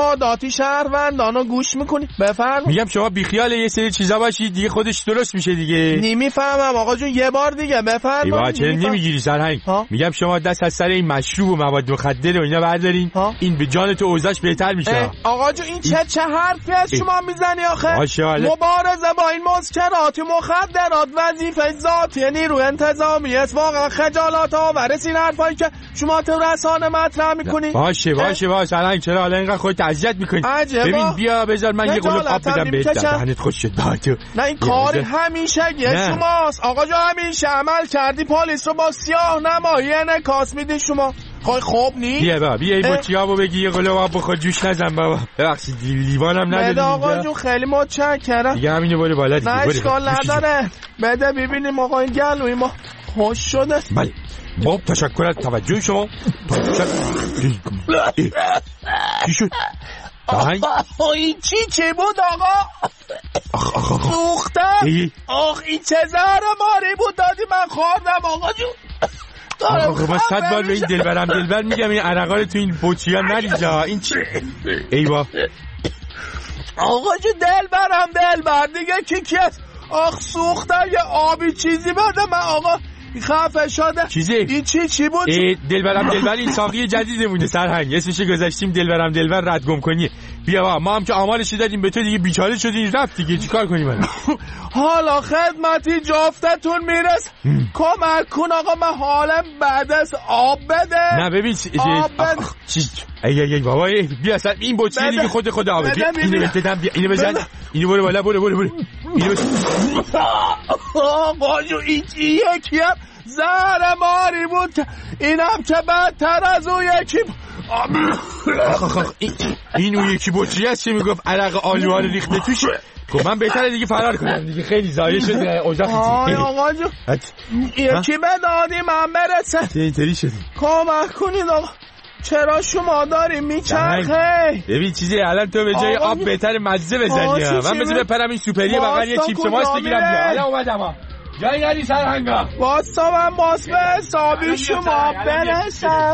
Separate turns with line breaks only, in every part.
ارشاداتی شهروندانو گوش میکنی؟ بفرمایید.
میگم شما بیخیال یه سری چیزا باشید دیگه، خودش درست میشه دیگه.
نمیفهمم آقا جون، یه بار دیگه بفرمایید.
ایوا چرا نمیگیری سرهنگ؟ میگم شما دست از سر این مشروب و مواد مخدر و اینا بردارین، این به جان تو اوضاعش بهتر میشه.
آقا جون این چه حرفی از شما میزنی آخه؟ مبارزه با این مسکرات مخدرات وظیفه ذاتی نیروی انتظامی است. واقعا خجالت آور این حرفایی که شما تو رسانه مطرح میکنی.
باشه سرهنگ چرا حالا اینقدر خودت اذیت میکنی؟ ببین بیا بذار من یه قلوب آب بدم بهت، دهنت خوش شد.
نه این کار همیشگی شماست آقا جون، همیشه عمل کردی پلیس رو با سیاه نمایی انعکاس میدی شما. خوب نی؟
بیا این بطریابو بگی یه قلوب آب بخور جوش نزن بابا. ببخشید لیوانم ندادی.
بده آقا جون خیلی متشکرم.
دیگه همینو بری بالا دیگه.
نه اشکال نداره. بده ببینیم آقا این گلوی ما خوش شده.
بله باب تشکر از توجه شما. چی شد؟
این چی بود آقا؟ سوختم. این چه زهر ماری بود دادی من خوردم آقا جون.
آقا من 100 بار به این دلبر میگم این عرقال تو این بوچیا نریزا. این چی؟ ایوا
آقا جون دلبر دیگه کی است؟ سوختم یه آبی چیزی بده من آقا خفه شده.
چیزی؟
این چی بود؟
دلبر این ساقی جدیدمونه سرهنگ، اسمش گذاشتیم دلبر رد گم کنی. بیا ما هم که آمالشی دادیم به تو دیگه بیچاره شدی رفت دیگه چیکار کنیم؟
حالا خدمتی جفتتون میرس. کمک کن آقا من حالم بعد از آب بده.
نه ببین
آب بده.
ای بابا بیا اصلا این بطری دیگه خود آبه. اینو بدم بیا اینو بزن. اینو برو بالا برو اینو بزن.
آقا جو این یکی هم زهر ماری بود، اینم که بدتر از اون یکی.
این اون یکی بطری هست چه میگفت عرق آلوها رو ریخته توش. خب من بهتره دیگه فرار کنم دیگه، خیلی زایه شد اجاق.
آقا جو یکی بدادی من برسه.
اینطوری شدی
کمک کنید آقا. چرا شما داری میچرخه؟
ببین چیزی الان تو به جای آب بهتر مزه بزنی. من بذار بپرم این سوپری بغل یه چیپس ماست بگیرم. حالا اومدم جایی نری سرهنگا.
واسه من باز به حسابی شما برسم.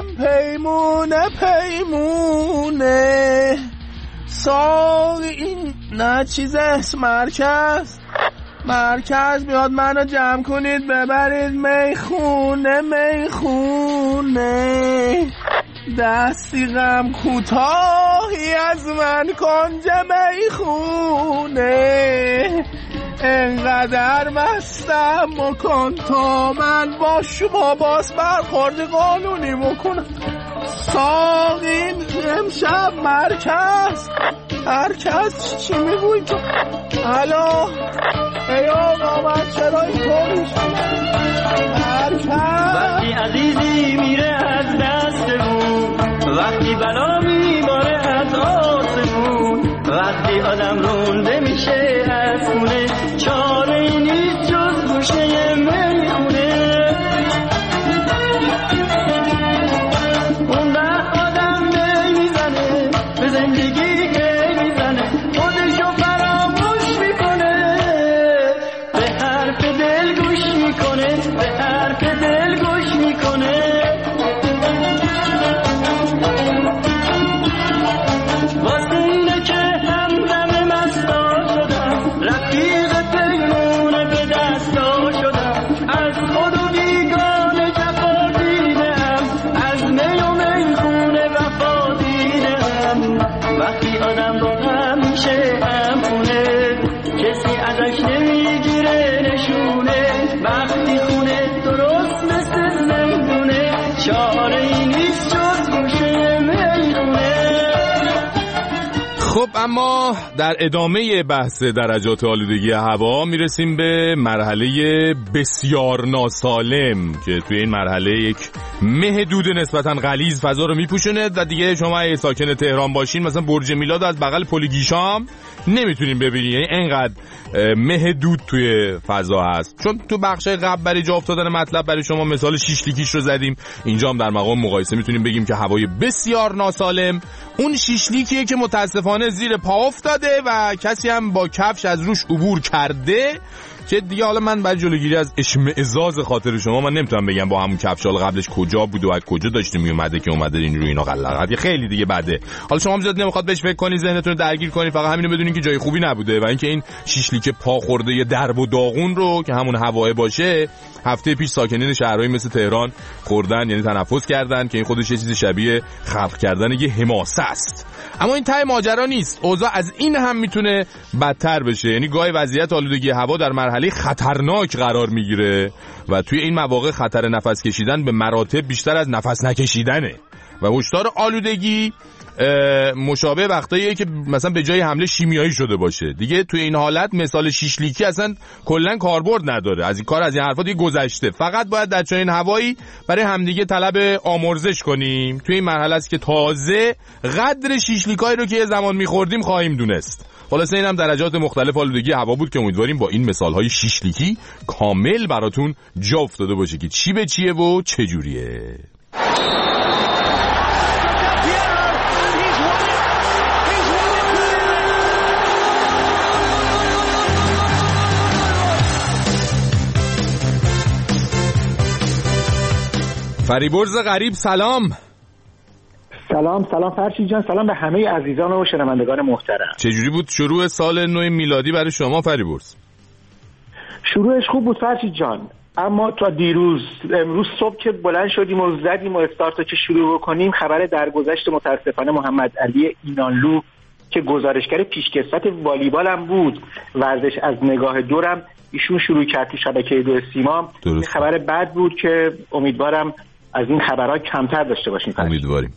پیمونه ساقی این نه چیزه. مرکز بیاد منو جمع کنید ببرید میخونه. دستی غم کوتاهی از من کنج میخونه. انقدر مستم مکن تا من با شما باز برخورد قانونی مکنم. ساقین امشب مرکز چی میگوی تو؟ الو ای آقا من چرا اینطوری شدم؟ مرکز
وقتی عزیزی میره از دستمون، وقتی بلا میباره از آسمون، وقتی آدم رونده میشه از خونه، چاره ای نیست جز گوشه میخونه. اون وقت آدم میزنه به زندگی که میزنه، خودشو فراموش میکنه، به حرف دل گوش میکنه، به حرف دل گوش میکنه. واسه اینه که همدم مستا شدم، رفیق پیمونه به دستا شدم، از خود و بیگانه جفا دیدم، از می و میخونه وفا دیدم. وقتی آدم رو همیشه همونه، کسی ازش نمیگیره نشونه، وقتی خونه درست مثل زندونه، چاره ای نیست جز گوشه میخونه.
خب اما در ادامه بحث درجات آلودگی هوا میرسیم به مرحله بسیار ناسالم که توی این مرحله یک مه دود نسبتاً غلیظ فضا رو میپوشونه و دیگه شما اگه ساکن تهران باشین مثلا برج میلاد از بغل پل گیشام نمیتونین ببینین، یعنی انقدر مه دود توی فضا هست. چون تو بخش قبل برای جا افتادن مطلب برای شما مثال شیشلیکیش رو زدیم، اینجا هم در مقام مقایسه میتونیم بگیم که هوای بسیار ناسالم اون شیشلیکیه که متاسفانه زیر پا افتاده و کسی هم با کفش از روش عبور کرده که دیگه حالا من بعد جلوگیری از اشمئزاز خاطر شما من نمیتونم بگم با همون کفشال قبلش کجا بود و از کجا داشتیم میومده که اومده این روی اینا قلقات خیلی دیگه بعده. حالا شما زیاد نمیخواد بهش فکر کنی، ذهنتون رو درگیر کنی، فقط همینو بدونین که جای خوبی نبوده و اینکه این شیشلیک پا خورده درب و داغون رو که همون هواه باشه هفته پیش ساکنین شهرهای مثل تهران خوردن، یعنی تنفس کردن که این خودش یه چیز شبیه خلق کردن یه حماسه است. اما این ته ماجرا نیست، اوضاع از این هم میتونه بدتر بشه. یعنی گاهی وضعیت آلودگی هوا در مرحله خطرناک قرار میگیره و توی این مواقع خطر نفس کشیدن به مراتب بیشتر از نفس نکشیدنه و هشدار آلودگی مشابه وقتاییه که مثلا به جای حمله شیمیایی شده باشه. دیگه توی این حالت مثال شیشلیکی اصلا کلا کاربرد نداره. از این کار از این حرفا دیگه گذشته. فقط باید در چنین هوایی برای همدیگه طلب آمرزش کنیم. توی این مرحله است که تازه قدر شیشلیکایی رو که یه زمان می‌خوردیم خواهیم دونست. خلاصه اینم درجات مختلف آلودگی هوا بود که امیدواریم با این مثال‌های شیشلیکی کامل براتون جا افتاده باشه که چی به چیه و چه جوریه. فریبرز غریب سلام.
سلام فرشید جان، سلام به همه عزیزان و شنوندگان محترم.
چجوری بود شروع سال نو میلادی برای شما فریبرز؟
شروعش خوب بود فرشید جان، اما تا امروز صبح که بلند شدیم و زدیم و استارتو که شروع بکنیم خبر درگذشت متاسفانه محمد علی اینانلو که گزارشگر پیشکسوت والیبال هم بود، ورزش از نگاه دورم ایشون شروع کرد تو شبکه 2 سیما. این خبر بد بود که امیدوارم از این خبرها کمتر داشته باشیم.
امیدواریم.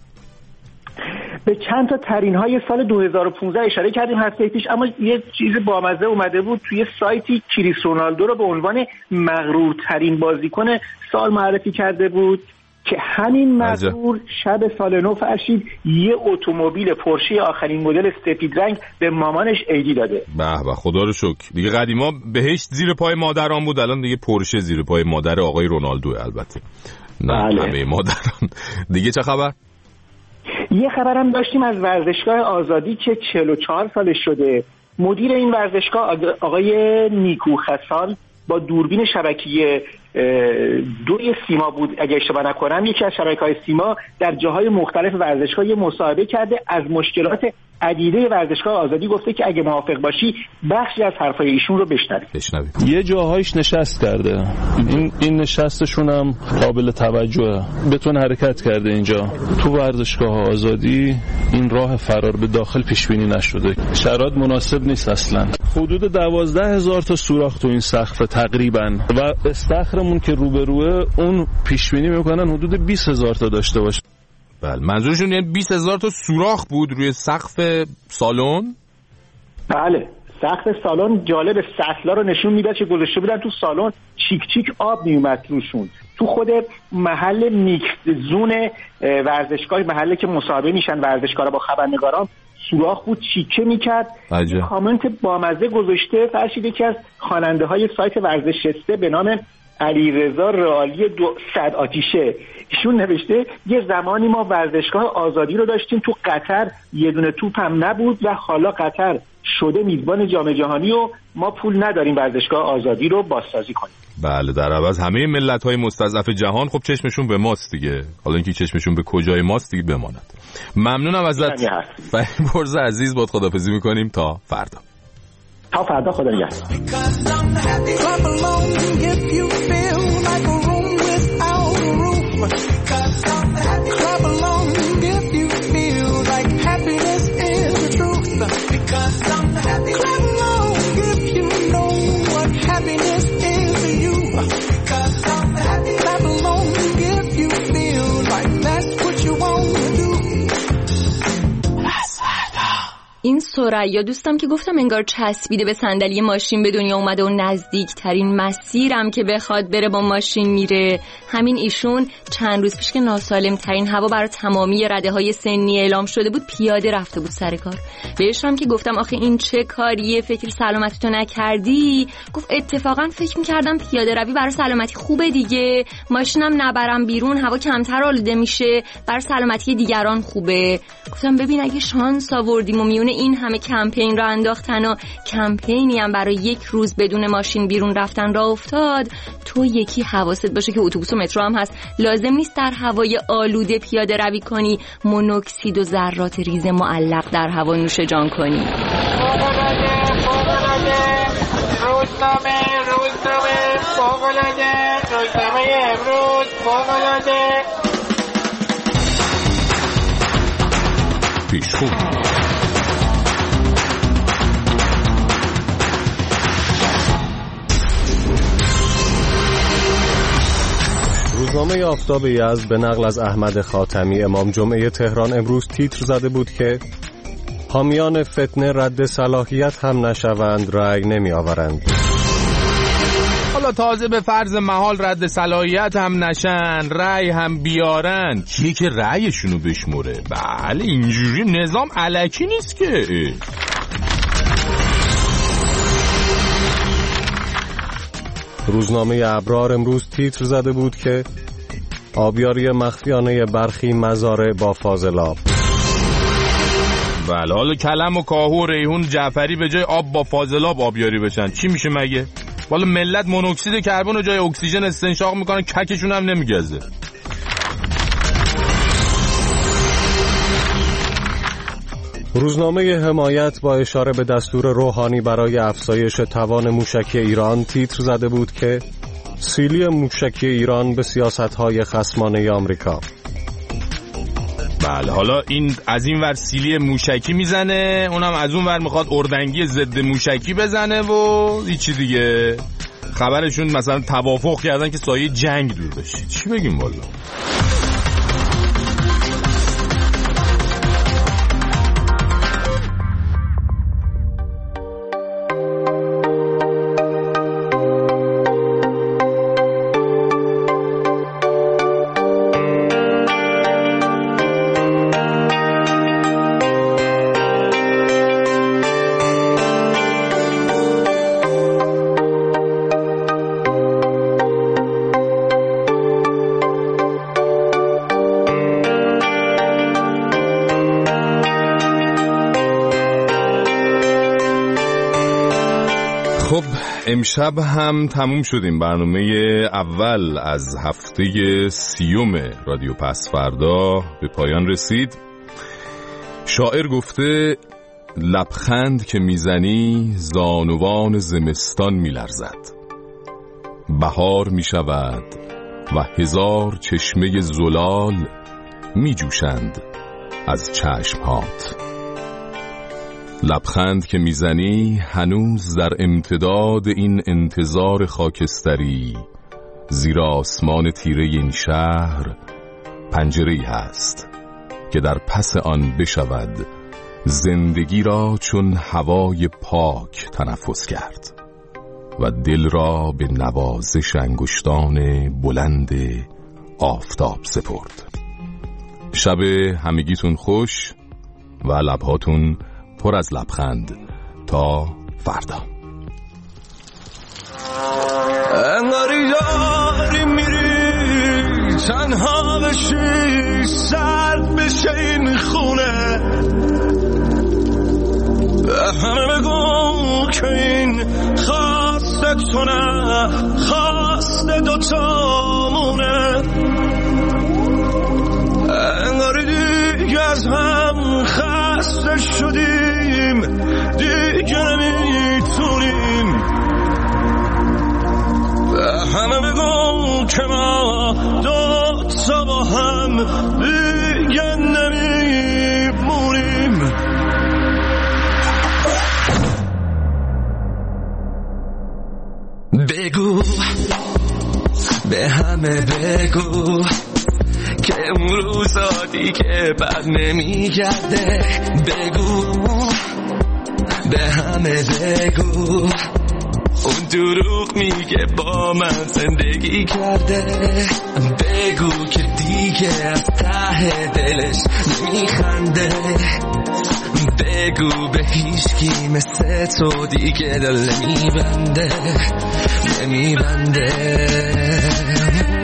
به چند تا ترین‌های سال 2015 اشاره کردیم هفته پیش، اما یه چیز بامزه اومده بود توی سایتی کریس رونالدو رو به عنوان مغرورترین بازیکن سال معرفی کرده بود که همین مغرور شب سال نو فرشید یه اتومبیل پورشه آخرین مدل سفید رنگ به مامانش عیدی داده.
به خدا رو شکر. دیگه قدیما بهشت زیر پای مادران بود، الان دیگه پورشه زیر پای مادر آقای رونالدو. البته نه همه مادران. دیگه چه خبر؟
یه خبرم داشتیم از ورزشگاه آزادی که 44 سالش شده. مدیر این ورزشگاه آقای نیکو خسال با دوربین شبکیه 2 سیما بود اگه اشتباه نکنم، یکی از شبکه‌های سیما در جاهای مختلف ورزشگاه مصاحبه کرده، از مشکلات عدیده ورزشگاه آزادی گفته که اگه موافق باشی بخشی از حرفای ایشون رو بشنویم.
یه جاهایش نشست کرده، این نشستشون هم قابل توجهه، بتون حرکت کرده. اینجا تو ورزشگاه آزادی این راه فرار به داخل پیش بینی نشده، شرایط مناسب نیست اصلا. حدود 12,000 تا سوراخ تو این سقف تقریبا و استخرمون که روبروه اون پیش بینی میکنن حدود 20,000 تا داشته باشه.
بله، منظورشون یعنی 20,000 تا سوراخ بود روی سقف سالن؟
بله، سقف سالن جالب سطلا رو نشون میداد که گذاشته بودن تو سالن چیک چیک آب میومد روشون. تو خود محل میکس زون ورزشگاه، محله که مصاحبه میشن ورزشکارا با خبرنگاران، سوراخ بود چیکه میکرد. کامنت بامزه گذاشته فرشید که از خواننده های سایت ورزشسته به نام علیرضا رئالی 100 آتیشه، ایشون نوشته یه زمانی ما ورزشگاه آزادی رو داشتیم تو قطر، یه دونه توپ هم نبود و حالا قطر شده میزبان جام جهانی و ما پول نداریم ورزشگاه آزادی رو بازسازی کنیم.
بله، در عوض همه ملت‌های مستضعف جهان خب چشمشون به ماست دیگه، حالا اینکه چشمشون به کجای ماست دیگه بماند. ممنونم ازت فریبرز عزیز، باهات خداحافظی می‌کنیم تا فردا.
خدا نگهدار.
این ثریا دوستم که گفتم انگار چسبیده به صندلی ماشین به دنیا اومده و نزدیکترین مسیرم که بخواد بره با ماشین میره. همین ایشون چند روز پیش که ناسالم ترین هوا برای تمامی رده های سنی اعلام شده بود پیاده رفته بود سر کار. بهش هم که گفتم آخه این چه کاریه، فکر سلامتیتو نکردی؟ گفت اتفاقا فکر میکردم پیاده روی برای سلامتی خوبه دیگه، ماشینم نبرم بیرون هوا کمتر آلوده میشه، برای سلامتی دیگران خوبه. گفتم ببین اگه شانس آوردیم و میون بیگانه این همه کمپین را انداختن و کمپینی هم برای 1 روز بدون ماشین بیرون رفتن را افتاد، تو یکی حواست باشه که اتوبوس و مترو هم هست، لازم نیست در هوای آلوده پیاده روی کنی، مونوکسید و ذرات ریز معلق در هوا نوش جان کنی.
روزنامه امروز فوق‌العاده.
پیشخون
روزنامه آفتاب یزد به نقل از احمد خاتمی امام جمعه تهران امروز تیتر زده بود که حامیان فتنه رد صلاحیت هم نشوند رأی نمی آورند.
حالا تازه به فرض محال رد صلاحیت هم نشن رأی هم بیارن، کیه که رأیشونو بشموره؟ بله اینجوری نظام الکی نیست که.
روزنامه ابرار امروز تیتر زده بود که آبیاری مخفیانه برخی مزارع با فاضلاب.
بله حالا کلم و کاهو و ریحون جعفری به جای آب با فاضلاب آبیاری بشن چی میشه مگه؟ والا ملت مونوکسید کربن و جای اکسیژن استنشاق میکنن، ککشون هم نمیگزه.
روزنامه حمایت با اشاره به دستور روحانی برای افزایش توان موشکی ایران تیتر زده بود که سیلی موشکی ایران به سیاست‌های خصمانه آمریکا.
بله حالا این از این ور سیلی موشکی میزنه، اونم از اون ور میخواد اردنگی ضد موشکی بزنه و هیچی دیگه. خبرشون مثلا توافق کردن که سایه جنگ دور بشه. چی بگیم والا؟ خب امشب هم تموم شدیم برنامه اول از هفته 30 رادیو پس فردا به پایان رسید. شاعر گفته لبخند که میزنی زانوان زمستان میلرزد، بهار میشود و 1000 چشمه زلال میجوشند از چشمهات. لبخند که میزنی هنوز در امتداد این انتظار خاکستری، زیر آسمان تیره این شهر پنجره‌ای هست که در پس آن بشود زندگی را چون هوای پاک تنفس کرد و دل را به نوازش انگشتان بلند آفتاب سپرد. شب همگیتون خوش و لبهاتون پر از لبخند تا فردا.
انگاری داری میری تنها بشی، سرد بشه این خونه، همه بگو که این خواست تو نه خواست دوتامونه. انگاری دیگه از هم خسته شدیم، دیگه نمیتونیم، همه بگو که ما دوتا با هم دیگه نمیمونیم. بگو به همه بگو که اون روزا دیگه بد نمیگرده. بگو به همه بگو اون دروغ میگه با من زندگی کرده. بگو که دیگه از ته دلش نمیخنده. بگو به هیچکی مثل تو دیگه دل نمیبنده.